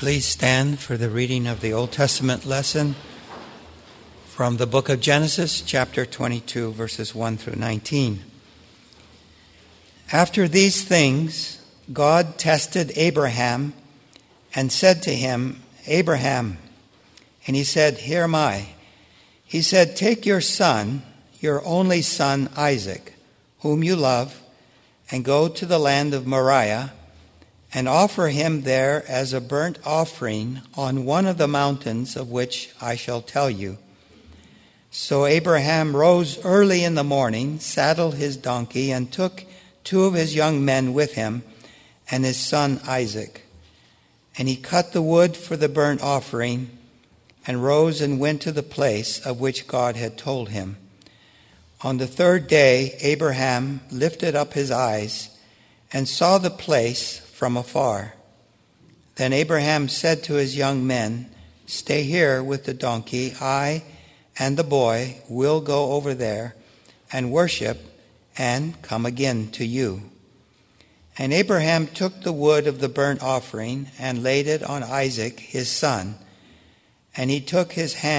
Please stand for the reading of the Old Testament lesson from the book of Genesis, chapter 22, verses 1 through 19. After these things, God tested Abraham and said to him, "Abraham." And he said, "Here am I." He said, "Take your son, your only son Isaac, whom you love, and go to the land of Moriah, and offer him there as a burnt offering on one of the mountains of which I shall tell you." So Abraham rose early in the morning, saddled his donkey, and took 2 of his young men with him, and his son Isaac. And he cut the wood for the burnt offering, and rose and went to the place of which God had told him. On the 3rd day, Abraham lifted up his eyes and saw the place from afar. Then Abraham said to his young men, "Stay here with the donkey. I and the boy will go over there and worship and come again to you." And Abraham took the wood of the burnt offering and laid it on Isaac his son. And he took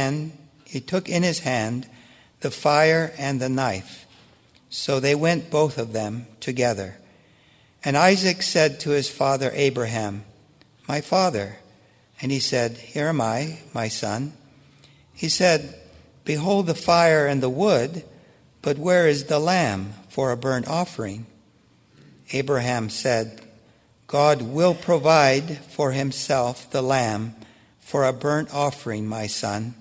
in his hand the fire and the knife. So they went both of them together. And Isaac said to his father Abraham, "My father." And he said, "Here am I, my son." He said, "Behold the fire and the wood, but where is the lamb for a burnt offering?" Abraham said, "God will provide for himself the lamb for a burnt offering, my son."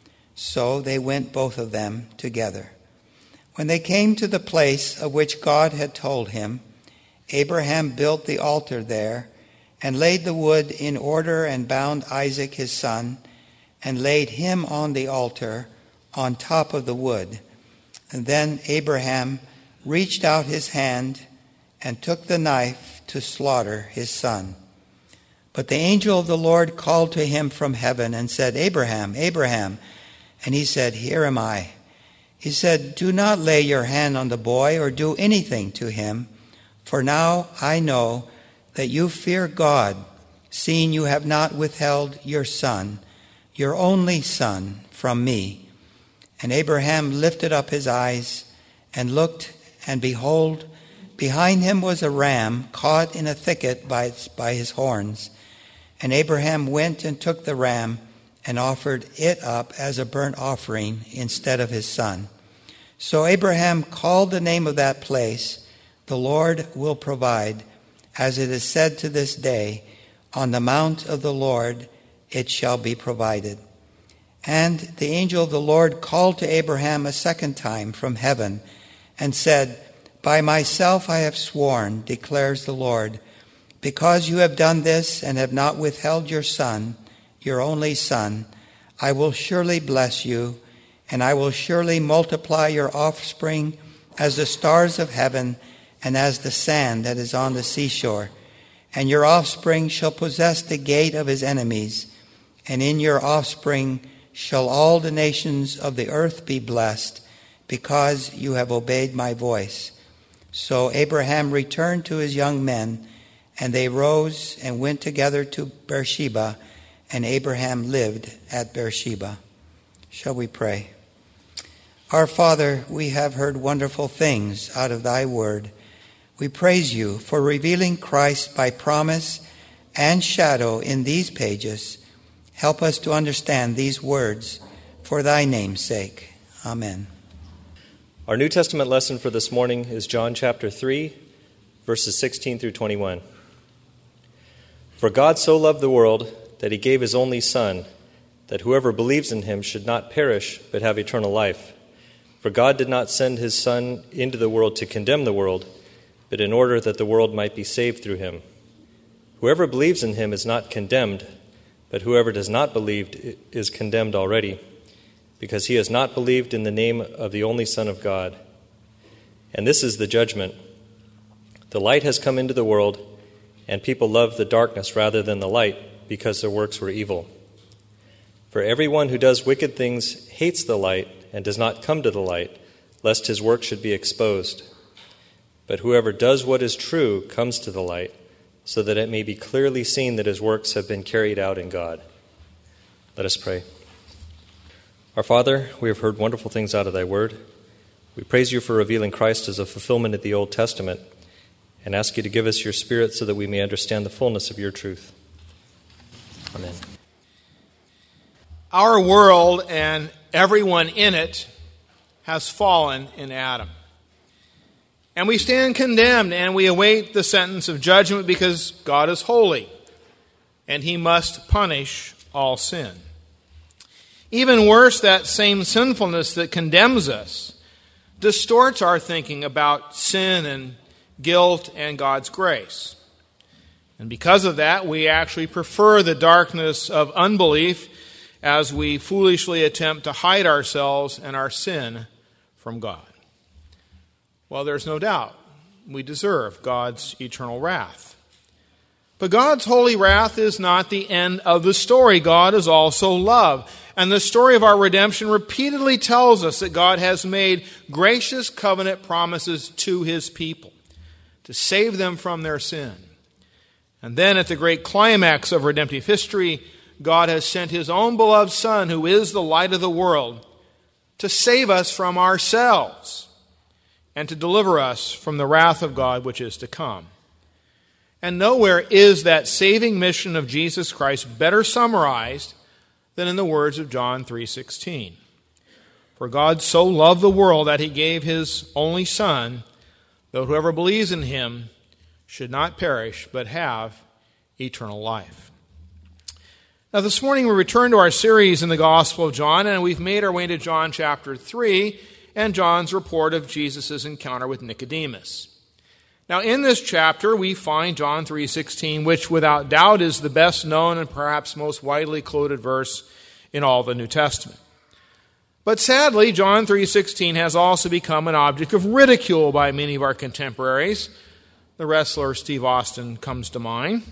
So they went both of them together. When they came to the place of which God had told him, Abraham built the altar there and laid the wood in order and bound Isaac his son and laid him on the altar on top of the wood. And then Abraham reached out his hand and took the knife to slaughter his son. But the angel of the Lord called to him from heaven and said, "Abraham, Abraham." And he said, "Here am I." He said, "Do not lay your hand on the boy or do anything to him. For now I know that you fear God, seeing you have not withheld your son, your only son, from me." And Abraham lifted up his eyes and looked, and behold, behind him was a ram caught in a thicket by his horns. And Abraham went and took the ram and offered it up as a burnt offering instead of his son. So Abraham called the name of that place, "The Lord will provide," as it is said to this day, "On the mount of the Lord it shall be provided." And the angel of the Lord called to Abraham a second time from heaven and said, "By myself I have sworn, declares the Lord, because you have done this and have not withheld your son, your only son, I will surely bless you, and I will surely multiply your offspring as the stars of heaven and as the sand that is on the seashore. And your offspring shall possess the gate of his enemies, and in your offspring shall all the nations of the earth be blessed, because you have obeyed my voice." So Abraham returned to his young men, and they rose and went together to Beersheba, and Abraham lived at Beersheba. Shall we pray? Our Father, we have heard wonderful things out of thy word. We praise you for revealing Christ by promise and shadow in these pages. Help us to understand these words for thy name's sake. Amen. Our New Testament lesson for this morning is John chapter 3, verses 16 through 21. For God so loved the world that he gave his only Son, that whoever believes in him should not perish but have eternal life. For God did not send his Son into the world to condemn the world, but in order that the world might be saved through him. Whoever believes in him is not condemned, but whoever does not believe is condemned already, because he has not believed in the name of the only Son of God. And this is the judgment. The light has come into the world, and people love the darkness rather than the light, because their works were evil. For everyone who does wicked things hates the light and does not come to the light, lest his work should be exposed. But whoever does what is true comes to the light, so that it may be clearly seen that his works have been carried out in God. Let us pray. Our Father, we have heard wonderful things out of thy word. We praise you for revealing Christ as a fulfillment of the Old Testament and ask you to give us your Spirit so that we may understand the fullness of your truth. Amen. Our world and everyone in it has fallen in Adam. And we stand condemned and we await the sentence of judgment because God is holy and he must punish all sin. Even worse, that same sinfulness that condemns us distorts our thinking about sin and guilt and God's grace. And because of that, we actually prefer the darkness of unbelief as we foolishly attempt to hide ourselves and our sin from God. Well, there's no doubt we deserve God's eternal wrath. But God's holy wrath is not the end of the story. God is also love. And the story of our redemption repeatedly tells us that God has made gracious covenant promises to his people to save them from their sin. And then at the great climax of redemptive history, God has sent his own beloved Son, who is the light of the world, to save us from ourselves and to deliver us from the wrath of God which is to come. And nowhere is that saving mission of Jesus Christ better summarized than in the words of John 3:16. For God so loved the world that he gave his only Son, that whoever believes in him should not perish but have eternal life. Now this morning we return to our series in the Gospel of John, and we've made our way to John chapter 3 and John's report of Jesus' encounter with Nicodemus. Now in this chapter we find John 3:16, which without doubt is the best known and perhaps most widely quoted verse in all the New Testament. But sadly, John 3:16 has also become an object of ridicule by many of our contemporaries. The wrestler Steve Austin comes to mind.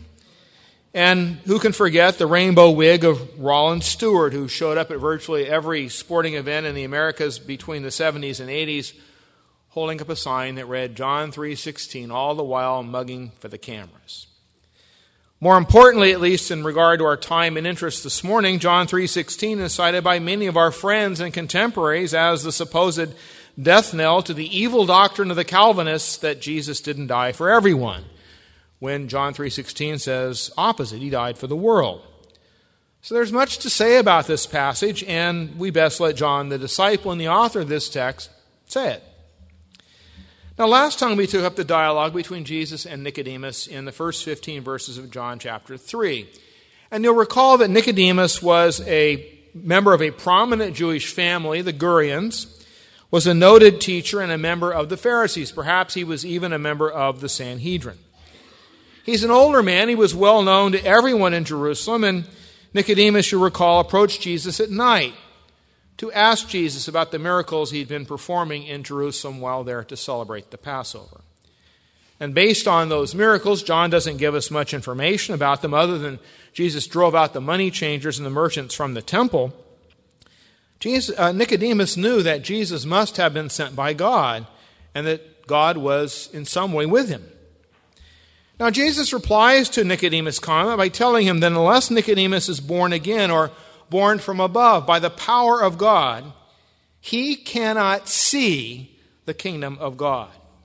And who can forget the rainbow wig of Rollin Stewart, who showed up at virtually every sporting event in the Americas between the 70s and 80s, holding up a sign that read John 3:16, all the while mugging for the cameras. More importantly, at least in regard to our time and interest this morning, John 3:16 is cited by many of our friends and contemporaries as the supposed death knell to the evil doctrine of the Calvinists that Jesus didn't die for everyone, when John 3:16 says opposite, he died for the world. So there's much to say about this passage, and we best let John, the disciple and the author of this text, say it. Now, last time we took up the dialogue between Jesus and Nicodemus in the first 15 verses of John chapter 3. And you'll recall that Nicodemus was a member of a prominent Jewish family, the Gurians, was a noted teacher and a member of the Pharisees. Perhaps he was even a member of the Sanhedrin. He's an older man. He was well known to everyone in Jerusalem, and Nicodemus, you recall, approached Jesus at night to ask Jesus about the miracles he'd been performing in Jerusalem while there to celebrate the Passover. And based on those miracles, John doesn't give us much information about them other than Jesus drove out the money changers and the merchants from the temple. Nicodemus knew that Jesus must have been sent by God and that God was in some way with him. Now, Jesus replies to Nicodemus' comment by telling him that unless Nicodemus is born again or born from above by the power of God, he cannot see the kingdom of God.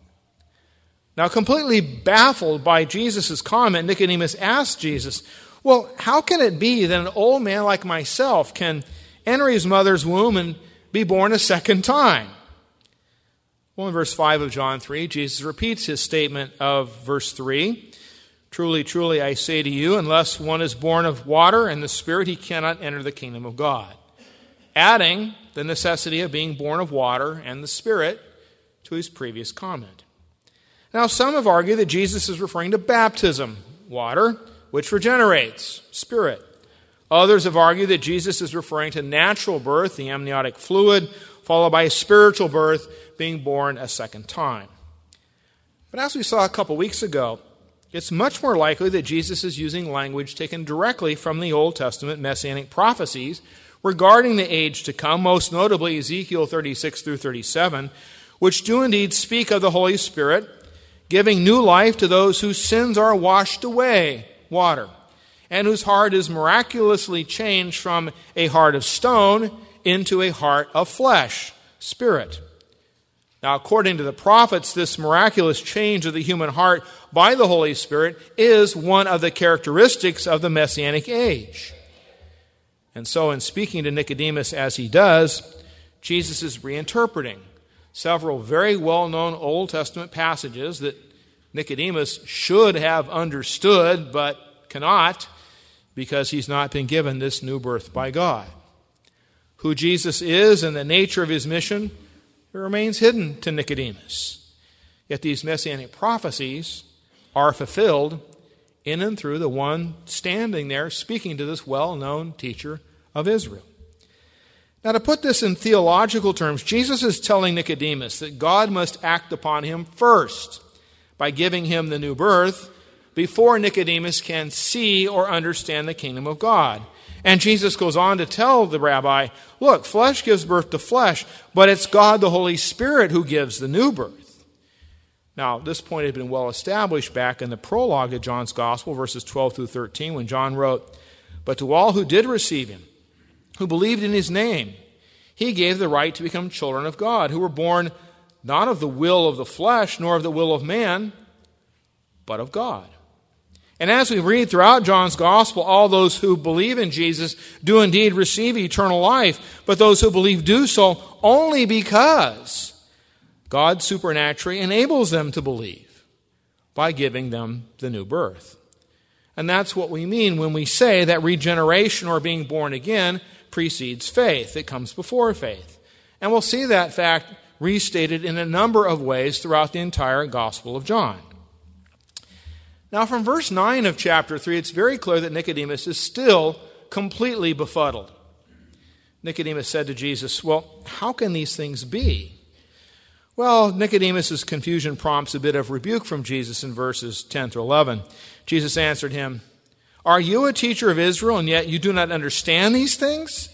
Now, completely baffled by Jesus' comment, Nicodemus asked Jesus, well, how can it be that an old man like myself can enter his mother's womb and be born a second time? Well, in verse 5 of John 3, Jesus repeats his statement of verse 3. Truly, truly, I say to you, unless one is born of water and the Spirit, he cannot enter the kingdom of God. Adding the necessity of being born of water and the Spirit to his previous comment. Now, some have argued that Jesus is referring to baptism, water, which regenerates, Spirit. Others have argued that Jesus is referring to natural birth, the amniotic fluid, followed by a spiritual birth, being born a second time. But as we saw a couple weeks ago, it's much more likely that Jesus is using language taken directly from the Old Testament messianic prophecies regarding the age to come, most notably Ezekiel 36 through 37, which do indeed speak of the Holy Spirit giving new life to those whose sins are washed away, water, and whose heart is miraculously changed from a heart of stone into a heart of flesh, spirit. Now, according to the prophets, this miraculous change of the human heart by the Holy Spirit is one of the characteristics of the Messianic age. And so, in speaking to Nicodemus as he does, Jesus is reinterpreting several very well-known Old Testament passages that Nicodemus should have understood but cannot because he's not been given this new birth by God. Who Jesus is and the nature of his mission, it remains hidden to Nicodemus. Yet these messianic prophecies are fulfilled in and through the one standing there speaking to this well-known teacher of Israel. Now, to put this in theological terms, Jesus is telling Nicodemus that God must act upon him first by giving him the new birth before Nicodemus can see or understand the kingdom of God. And Jesus goes on to tell the rabbi, look, flesh gives birth to flesh, but it's God the Holy Spirit who gives the new birth. Now, this point had been well established back in the prologue of John's Gospel, verses 12 through 13, when John wrote, "But to all who did receive him, who believed in his name, he gave the right to become children of God, who were born not of the will of the flesh, nor of the will of man, but of God." And as we read throughout John's Gospel, all those who believe in Jesus do indeed receive eternal life, but those who believe do so only because God supernaturally enables them to believe by giving them the new birth. And that's what we mean when we say that regeneration or being born again precedes faith. It comes before faith. And we'll see that fact restated in a number of ways throughout the entire Gospel of John. Now, from verse 9 of chapter 3, it's very clear that Nicodemus is still completely befuddled. Nicodemus said to Jesus, well, how can these things be? Well, Nicodemus' confusion prompts a bit of rebuke from Jesus in verses 10 through 11. Jesus answered him, "Are you a teacher of Israel, and yet you do not understand these things?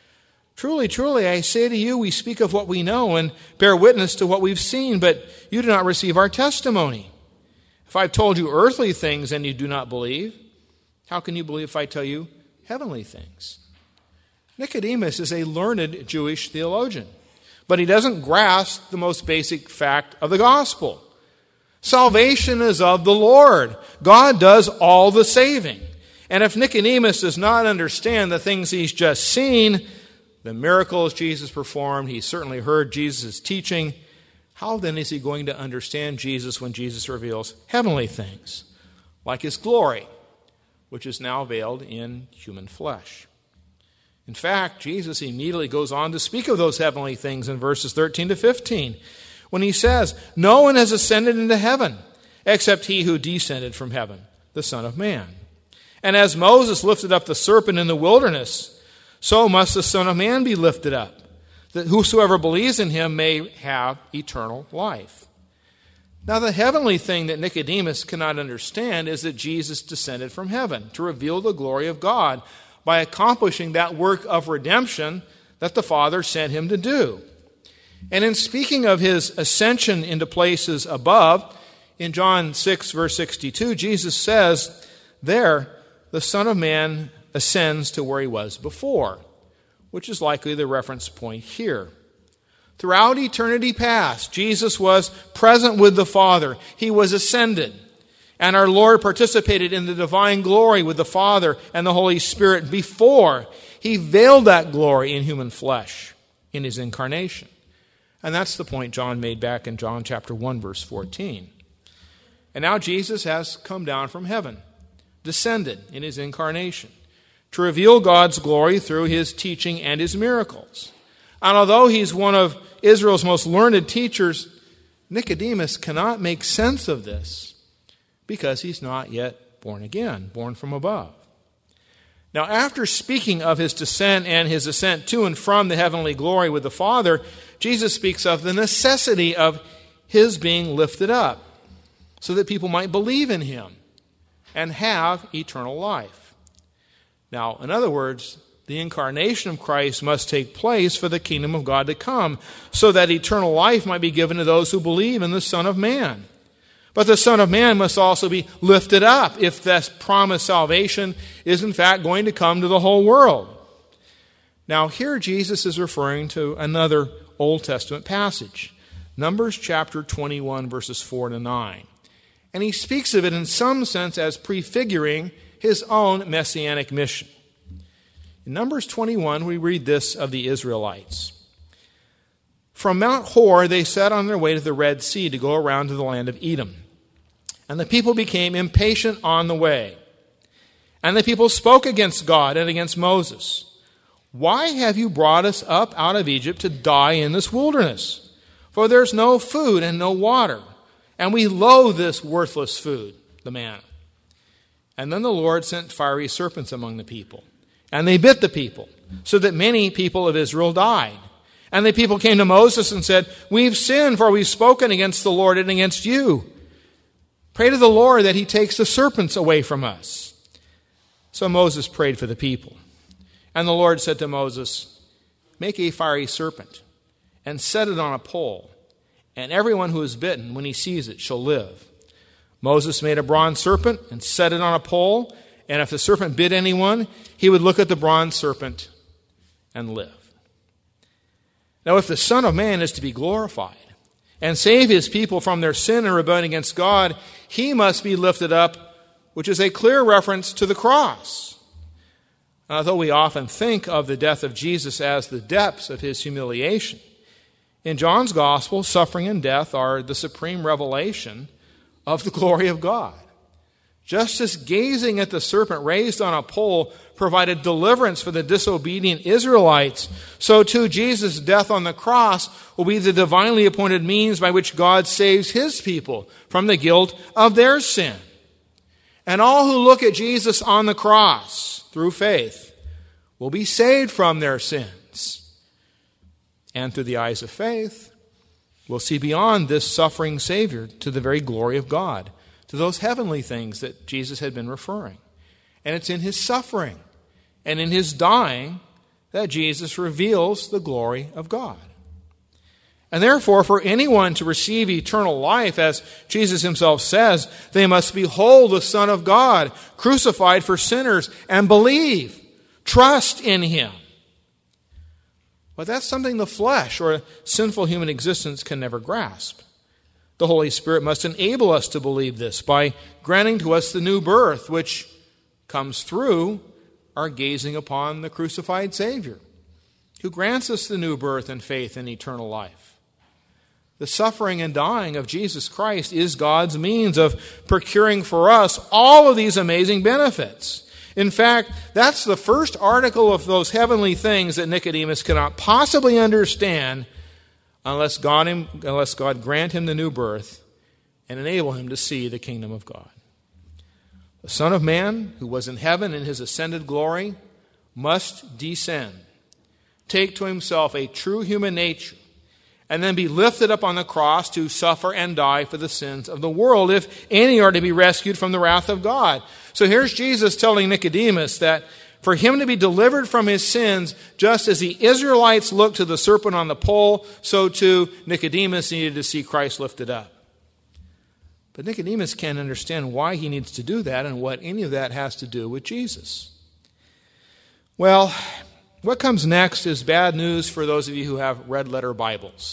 Truly, truly, I say to you, we speak of what we know and bear witness to what we've seen, but you do not receive our testimony. If I've told you earthly things and you do not believe, how can you believe if I tell you heavenly things?" Nicodemus is a learned Jewish theologian, but he doesn't grasp the most basic fact of the gospel. Salvation is of the Lord. God does all the saving. And if Nicodemus does not understand the things he's just seen, the miracles Jesus performed, he certainly heard Jesus' teaching, how then is he going to understand Jesus when Jesus reveals heavenly things, like his glory, which is now veiled in human flesh? In fact, Jesus immediately goes on to speak of those heavenly things in verses 13 to 15, when he says, "No one has ascended into heaven except he who descended from heaven, the Son of Man. And as Moses lifted up the serpent in the wilderness, so must the Son of Man be lifted up, that whosoever believes in him may have eternal life." Now, the heavenly thing that Nicodemus cannot understand is that Jesus descended from heaven to reveal the glory of God by accomplishing that work of redemption that the Father sent him to do. And in speaking of his ascension into places above, in John 6, verse 62, Jesus says there, the Son of Man ascends to where he was before, which is likely the reference point here. Throughout eternity past, Jesus was present with the Father. He was ascended. And our Lord participated in the divine glory with the Father and the Holy Spirit before he veiled that glory in human flesh in his incarnation. And that's the point John made back in John chapter 1, verse 14. And now Jesus has come down from heaven, descended in his incarnation, to reveal God's glory through his teaching and his miracles. And although he's one of Israel's most learned teachers, Nicodemus cannot make sense of this because he's not yet born again, born from above. Now, after speaking of his descent and his ascent to and from the heavenly glory with the Father, Jesus speaks of the necessity of his being lifted up so that people might believe in him and have eternal life. Now, in other words, the incarnation of Christ must take place for the kingdom of God to come, so that eternal life might be given to those who believe in the Son of Man. But the Son of Man must also be lifted up if this promised salvation is in fact going to come to the whole world. Now here Jesus is referring to another Old Testament passage, Numbers chapter 21, verses 4 to 9. And he speaks of it in some sense as prefiguring his own messianic mission. In Numbers 21, we read this of the Israelites. From Mount Hor, they set on their way to the Red Sea to go around to the land of Edom. And the people became impatient on the way. And the people spoke against God and against Moses. Why have you brought us up out of Egypt to die in this wilderness? For there's no food and no water, and we loathe this worthless food, the manna. And then the Lord sent fiery serpents among the people, and they bit the people, so that many people of Israel died. And the people came to Moses and said, we've sinned, for we've spoken against the Lord and against you. Pray to the Lord that he takes the serpents away from us. So Moses prayed for the people. And the Lord said to Moses, make a fiery serpent and set it on a pole, and everyone who is bitten, when he sees it, shall live. Moses made a bronze serpent and set it on a pole, and if the serpent bit anyone, he would look at the bronze serpent and live. Now, if the Son of Man is to be glorified and save his people from their sin and rebellion against God, he must be lifted up, which is a clear reference to the cross. Although we often think of the death of Jesus as the depths of his humiliation, in John's Gospel, suffering and death are the supreme revelation of the glory of God. Just as gazing at the serpent raised on a pole provided deliverance for the disobedient Israelites, so too Jesus' death on the cross will be the divinely appointed means by which God saves his people from the guilt of their sin. And all who look at Jesus on the cross through faith will be saved from their sins. And through the eyes of faith, we'll see beyond this suffering Savior to the very glory of God, to those heavenly things that Jesus had been referring. And it's in his suffering and in his dying that Jesus reveals the glory of God. And therefore, for anyone to receive eternal life, as Jesus himself says, they must behold the Son of God crucified for sinners and believe, trust in him. But that's something the flesh or sinful human existence can never grasp. The Holy Spirit must enable us to believe this by granting to us the new birth, which comes through our gazing upon the crucified Savior, who grants us the new birth and faith in eternal life. The suffering and dying of Jesus Christ is God's means of procuring for us all of these amazing benefits. In fact, that's the first article of those heavenly things that Nicodemus cannot possibly understand unless God grant him the new birth and enable him to see the kingdom of God. The Son of Man, who was in heaven in his ascended glory, must descend, take to himself a true human nature, and then be lifted up on the cross to suffer and die for the sins of the world, if any are to be rescued from the wrath of God. So here's Jesus telling Nicodemus that for him to be delivered from his sins, just as the Israelites looked to the serpent on the pole, so too Nicodemus needed to see Christ lifted up. But Nicodemus can't understand why he needs to do that and what any of that has to do with Jesus. Well, what comes next is bad news for those of you who have red letter Bibles.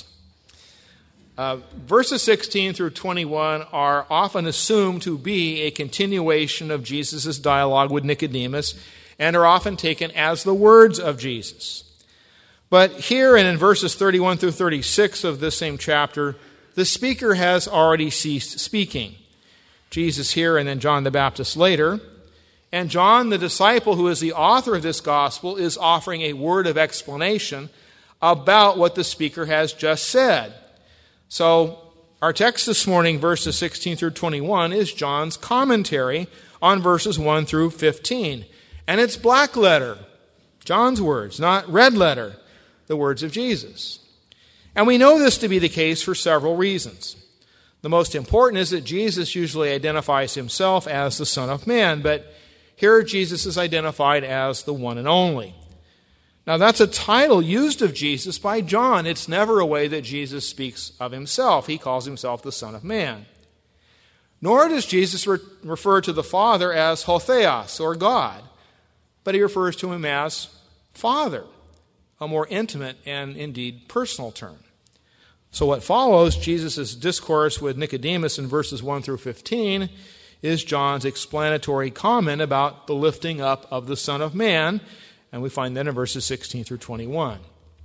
Verses 16 through 21 are often assumed to be a continuation of Jesus' dialogue with Nicodemus and are often taken as the words of Jesus. But here and in verses 31 through 36 of this same chapter, the speaker has already ceased speaking. Jesus here and then John the Baptist later. And John, the disciple who is the author of this gospel, is offering a word of explanation about what the speaker has just said. So our text this morning, verses 16 through 21, is John's commentary on verses 1 through 15. And it's black letter, John's words, not red letter, the words of Jesus. And we know this to be the case for several reasons. The most important is that Jesus usually identifies himself as the Son of Man, but here Jesus is identified as the one and only. Now that's a title used of Jesus by John. It's never a way that Jesus speaks of himself. He calls himself the Son of Man. Nor does Jesus refer to the Father as Hotheos, or God, but he refers to him as Father, a more intimate and indeed personal term. So what follows, Jesus' discourse with Nicodemus in verses 1 through 15, is John's explanatory comment about the lifting up of the Son of Man, and we find that in verses 16 through 21.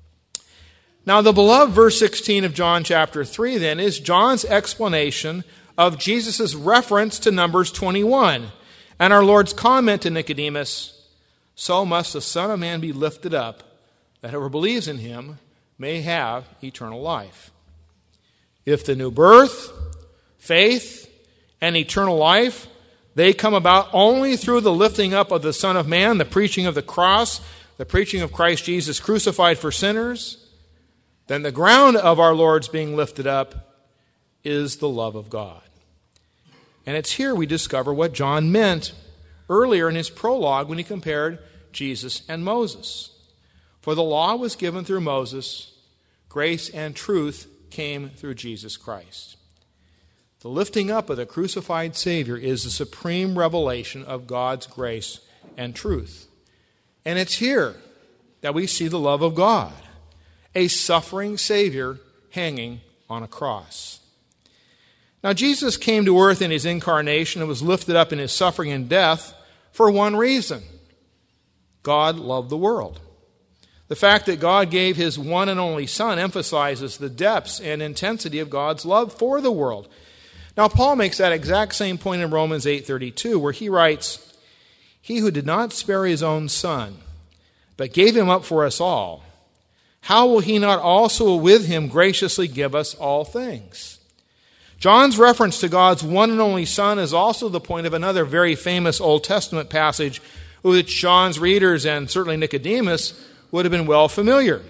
Now, the beloved verse 16 of John chapter 3, then, is John's explanation of Jesus' reference to Numbers 21, and our Lord's comment to Nicodemus, "So must the Son of Man be lifted up, that whoever believes in him may have eternal life." If the new birth, faith, and eternal life, they come about only through the lifting up of the Son of Man, the preaching of the cross, the preaching of Christ Jesus crucified for sinners, then the ground of our Lord's being lifted up is the love of God. And it's here we discover what John meant earlier in his prologue when he compared Jesus and Moses. For the law was given through Moses, grace and truth came through Jesus Christ. The lifting up of the crucified Savior is the supreme revelation of God's grace and truth. And it's here that we see the love of God, a suffering Savior hanging on a cross. Now, Jesus came to earth in his incarnation and was lifted up in his suffering and death for one reason. God loved the world. The fact that God gave his one and only Son emphasizes the depths and intensity of God's love for the world. Now, Paul makes that exact same point in Romans 8:32, where he writes, "He who did not spare his own Son, but gave him up for us all, how will he not also with him graciously give us all things?" John's reference to God's one and only Son is also the point of another very famous Old Testament passage which John's readers and certainly Nicodemus would have been well familiar.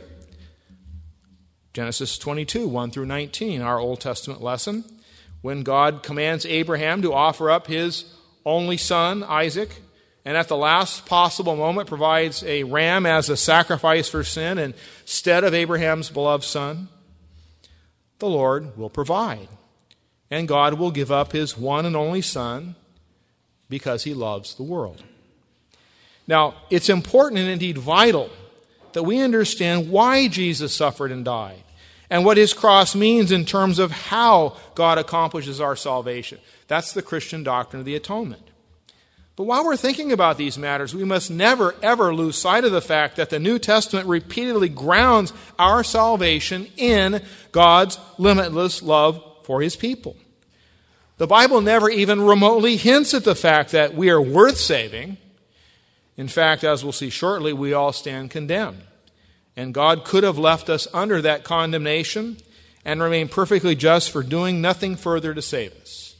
Genesis 22, 1 through 19, our Old Testament lesson, when God commands Abraham to offer up his only son, Isaac, and at the last possible moment provides a ram as a sacrifice for sin instead of Abraham's beloved son. The Lord will provide, and God will give up his one and only Son because he loves the world. Now, it's important and indeed vital that we understand why Jesus suffered and died and what his cross means in terms of how God accomplishes our salvation. That's the Christian doctrine of the atonement. But while we're thinking about these matters, we must never, ever lose sight of the fact that the New Testament repeatedly grounds our salvation in God's limitless love for his people. The Bible never even remotely hints at the fact that we are worth saving. In fact, as we'll see shortly, we all stand condemned. And God could have left us under that condemnation and remained perfectly just for doing nothing further to save us.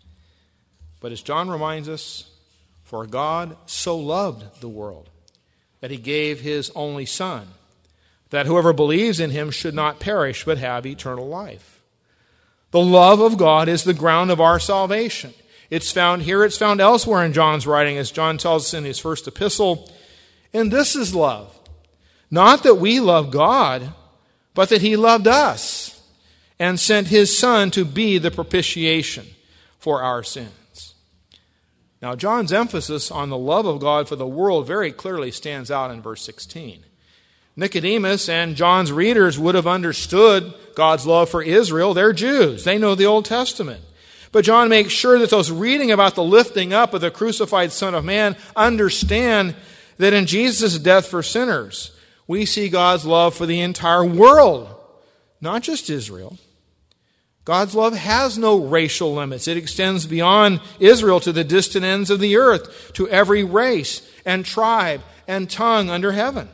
But as John reminds us, for God so loved the world that he gave his only Son, that whoever believes in him should not perish but have eternal life. The love of God is the ground of our salvation. It's found here, it's found elsewhere in John's writing, as John tells us in his first epistle. And this is love. Not that we love God, but that he loved us and sent his Son to be the propitiation for our sins. Now, John's emphasis on the love of God for the world very clearly stands out in verse 16. Nicodemus and John's readers would have understood God's love for Israel. They're Jews. They know the Old Testament. But John makes sure that those reading about the lifting up of the crucified Son of Man understand that in Jesus' death for sinners, we see God's love for the entire world, not just Israel. God's love has no racial limits. It extends beyond Israel to the distant ends of the earth, to every race and tribe and tongue under heaven.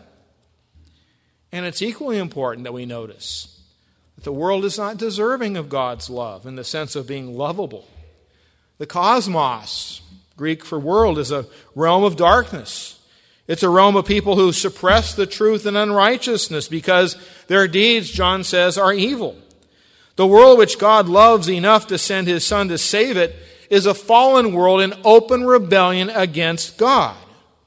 And it's equally important that we notice that the world is not deserving of God's love in the sense of being lovable. The cosmos, Greek for world, is a realm of darkness. It's a realm of people who suppress the truth and unrighteousness because their deeds, John says, are evil. The world which God loves enough to send his Son to save it is a fallen world in open rebellion against God.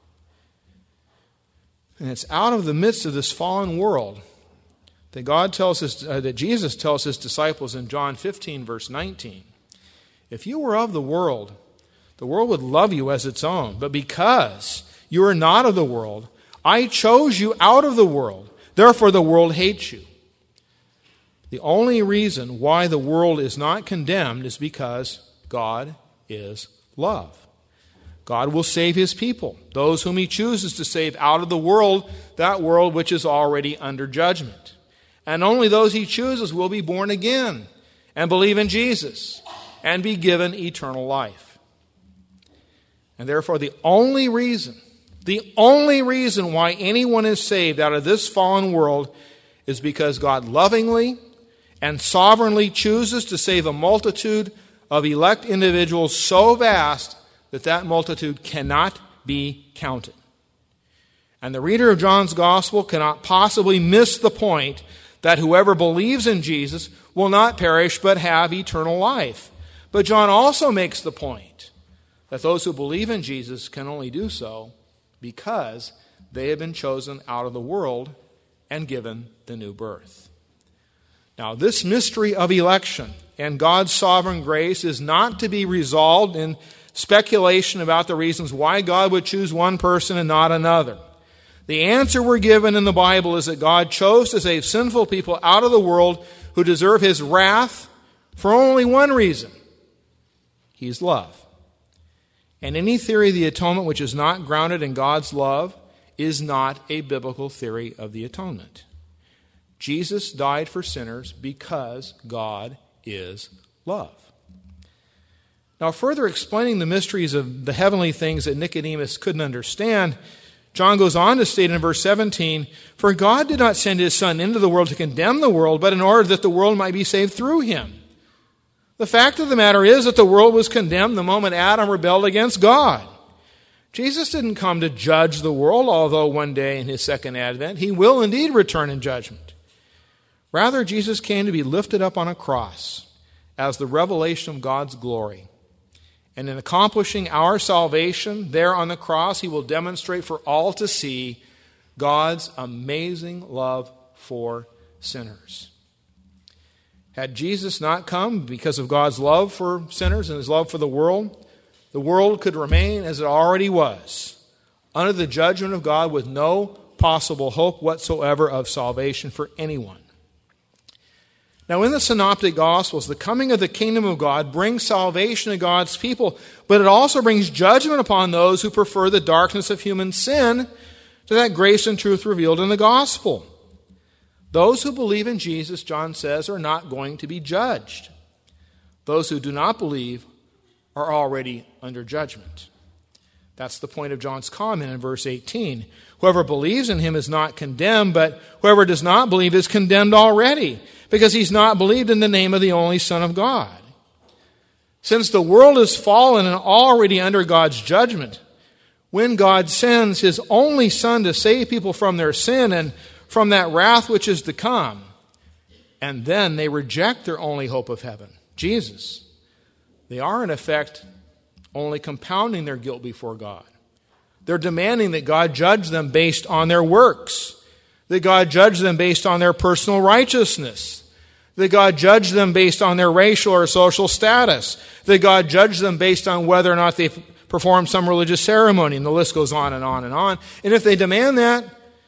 And it's out of the midst of this fallen world that Jesus tells his disciples in John 15, verse 19, If you were of the world would love you as its own. But because you are not of the world, I chose you out of the world. Therefore the world hates you. The only reason why the world is not condemned is because God is love. God will save his people, those whom he chooses to save out of the world, that world which is already under judgment. And only those he chooses will be born again and believe in Jesus and be given eternal life. And therefore the only reason why anyone is saved out of this fallen world is because God lovingly and sovereignly chooses to save a multitude of elect individuals so vast that that multitude cannot be counted. And the reader of John's Gospel cannot possibly miss the point that whoever believes in Jesus will not perish but have eternal life. But John also makes the point that those who believe in Jesus can only do so because they have been chosen out of the world and given the new birth. Now, this mystery of election and God's sovereign grace is not to be resolved in speculation about the reasons why God would choose one person and not another. The answer we're given in the Bible is that God chose to save sinful people out of the world who deserve his wrath for only one reason. He's love. And any theory of the atonement which is not grounded in God's love is not a biblical theory of the atonement. Jesus died for sinners because God is love. Now, further explaining the mysteries of the heavenly things that Nicodemus couldn't understand, John goes on to state in verse 17, "For God did not send his Son into the world to condemn the world, but in order that the world might be saved through him." The fact of the matter is that the world was condemned the moment Adam rebelled against God. Jesus didn't come to judge the world, although one day in his second advent he will indeed return in judgment. Rather, Jesus came to be lifted up on a cross as the revelation of God's glory. And in accomplishing our salvation there on the cross, he will demonstrate for all to see God's amazing love for sinners. Had Jesus not come because of God's love for sinners and his love for the world could remain as it already was, under the judgment of God with no possible hope whatsoever of salvation for anyone. Now, in the Synoptic Gospels, the coming of the kingdom of God brings salvation to God's people, but it also brings judgment upon those who prefer the darkness of human sin to that grace and truth revealed in the gospel. Those who believe in Jesus, John says, are not going to be judged. Those who do not believe are already under judgment. That's the point of John's comment in verse 18. Whoever believes in him is not condemned, but whoever does not believe is condemned already, because he's not believed in the name of the only Son of God. Since the world is fallen and already under God's judgment, when God sends his only Son to save people from their sin and from that wrath which is to come, and then they reject their only hope of heaven, Jesus, they are in effect only compounding their guilt before God. They're demanding that God judge them based on their works, that God judge them based on their personal righteousness, that God judge them based on their racial or social status, that God judge them based on whether or not they perform some religious ceremony, and the list goes on and on and on. And if they demand that,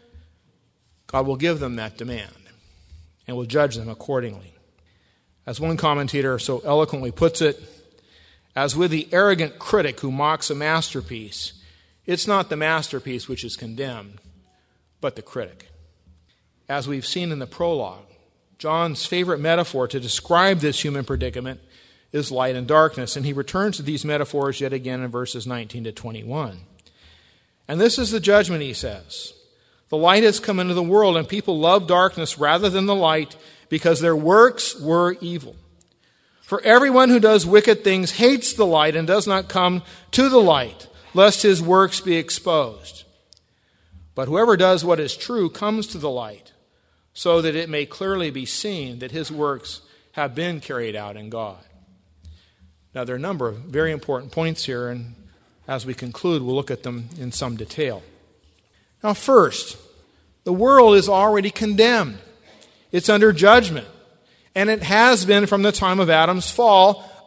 God will give them that demand and will judge them accordingly. As one commentator so eloquently puts it, as with the arrogant critic who mocks a masterpiece, it's not the masterpiece which is condemned, but the critic. As we've seen in the prologue, John's favorite metaphor to describe this human predicament is light and darkness, and he returns to these metaphors yet again in verses 19 to 21. And this is the judgment, he says. The light has come into the world, and people love darkness rather than the light because their works were evil. For everyone who does wicked things hates the light and does not come to the light, lest his works be exposed. But whoever does what is true comes to the light, so that it may clearly be seen that his works have been carried out in God. Now, there are a number of very important points here, and as we conclude, we'll look at them in some detail. Now, first, the world is already condemned. It's under judgment, and it has been from the time of Adam's fall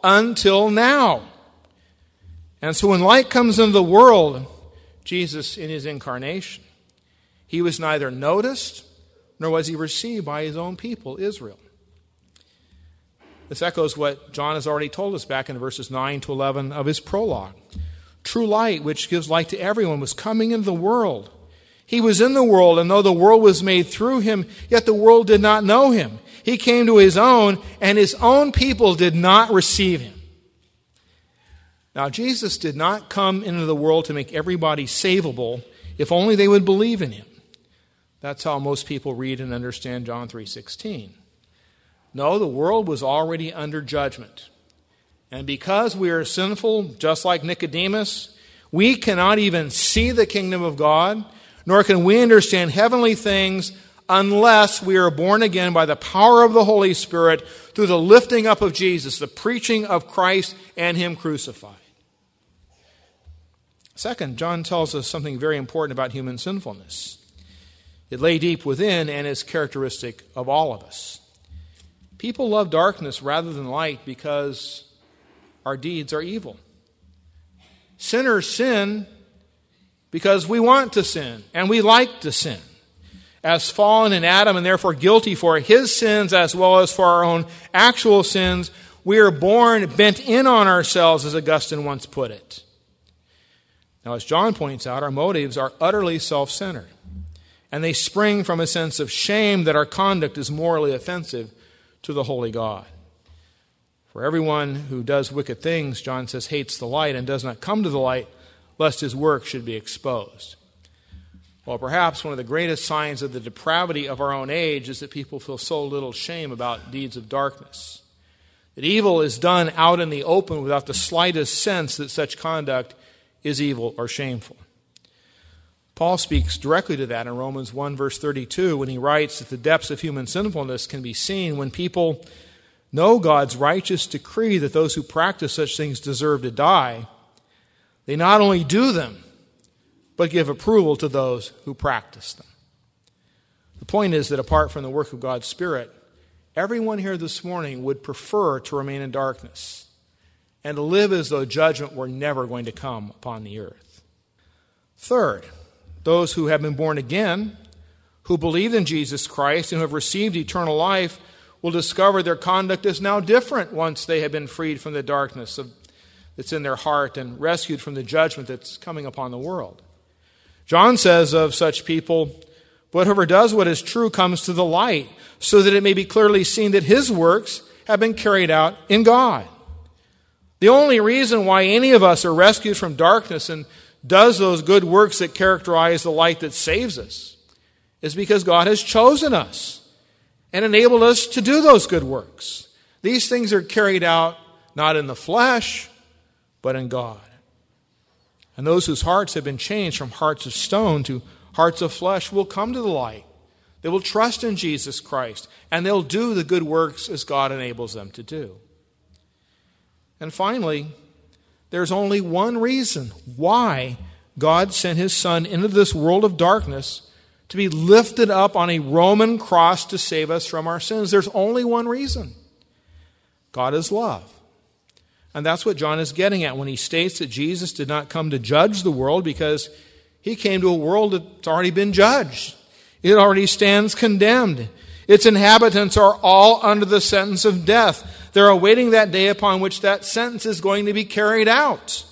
until now. And so when light comes into the world, Jesus in his incarnation, he was neither noticed nor was he received by his own people, Israel. This echoes what John has already told us back in verses 9 to 11 of his prologue. True light, which gives light to everyone, was coming into the world. He was in the world, and though the world was made through him, yet the world did not know him. He came to his own, and his own people did not receive him. Now, Jesus did not come into the world to make everybody savable, if only they would believe in him. That's how most people read and understand John 3:16. No, the world was already under judgment. And because we are sinful, just like Nicodemus, we cannot even see the kingdom of God, nor can we understand heavenly things unless we are born again by the power of the Holy Spirit through the lifting up of Jesus, the preaching of Christ and him crucified. Second, John tells us something very important about human sinfulness. It lay deep within and is characteristic of all of us. People love darkness rather than light because our deeds are evil. Sinners sin because we want to sin and we like to sin. As fallen in Adam and therefore guilty for his sins as well as for our own actual sins, we are born bent in on ourselves, as Augustine once put it. Now, as John points out, our motives are utterly self-centered, and they spring from a sense of shame that our conduct is morally offensive to the holy God. For everyone who does wicked things, John says, hates the light and does not come to the light, lest his work should be exposed. Well, perhaps one of the greatest signs of the depravity of our own age is that people feel so little shame about deeds of darkness. That evil is done out in the open without the slightest sense that such conduct is evil or shameful. Paul speaks directly to that in Romans 1 verse 32 when he writes that the depths of human sinfulness can be seen when people know God's righteous decree that those who practice such things deserve to die. They not only do them, but give approval to those who practice them. The point is that apart from the work of God's Spirit, everyone here this morning would prefer to remain in darkness and to live as though judgment were never going to come upon the earth. Third, those who have been born again, who believe in Jesus Christ and who have received eternal life, will discover their conduct is now different once they have been freed from the darkness that's in their heart and rescued from the judgment that's coming upon the world. John says of such people, "But whoever does what is true comes to the light, so that it may be clearly seen that his works have been carried out in God." The only reason why any of us are rescued from darkness and does those good works that characterize the light that saves us is because God has chosen us and enabled us to do those good works. These things are carried out not in the flesh, but in God. And those whose hearts have been changed from hearts of stone to hearts of flesh will come to the light. They will trust in Jesus Christ, and they'll do the good works as God enables them to do. And finally, there's only one reason why God sent his Son into this world of darkness to be lifted up on a Roman cross to save us from our sins. There's only one reason. God is love. And that's what John is getting at when he states that Jesus did not come to judge the world, because he came to a world that's already been judged. It already stands condemned. Its inhabitants are all under the sentence of death. They're awaiting that day upon which that sentence is going to be carried out.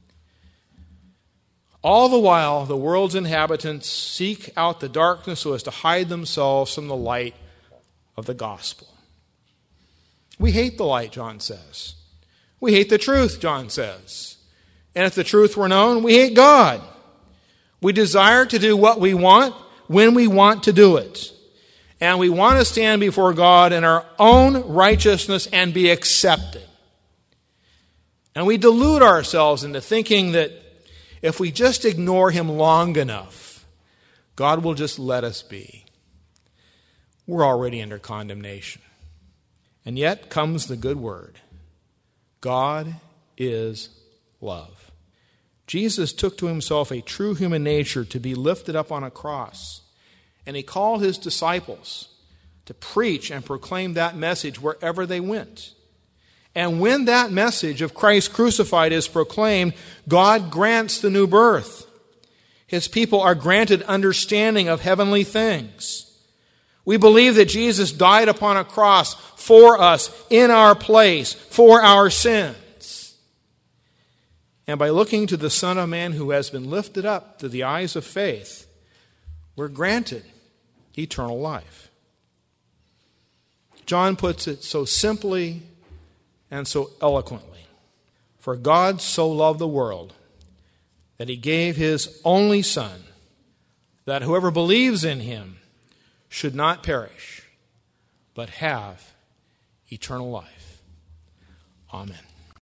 All the while, the world's inhabitants seek out the darkness so as to hide themselves from the light of the gospel. We hate the light, John says. We hate the truth, John says. And if the truth were known, we hate God. We desire to do what we want when we want to do it. And we want to stand before God in our own righteousness and be accepted. And we delude ourselves into thinking that if we just ignore him long enough, God will just let us be. We're already under condemnation. And yet comes the good word. God is love. Jesus took to himself a true human nature to be lifted up on a cross. And he called his disciples to preach and proclaim that message wherever they went. And when that message of Christ crucified is proclaimed, God grants the new birth. His people are granted understanding of heavenly things. We believe that Jesus died upon a cross for us, in our place, for our sins. And by looking to the Son of Man who has been lifted up to the eyes of faith, we're granted eternal life. John puts it so simply and so eloquently. For God so loved the world that he gave his only Son, that whoever believes in him should not perish, but have eternal life. Amen.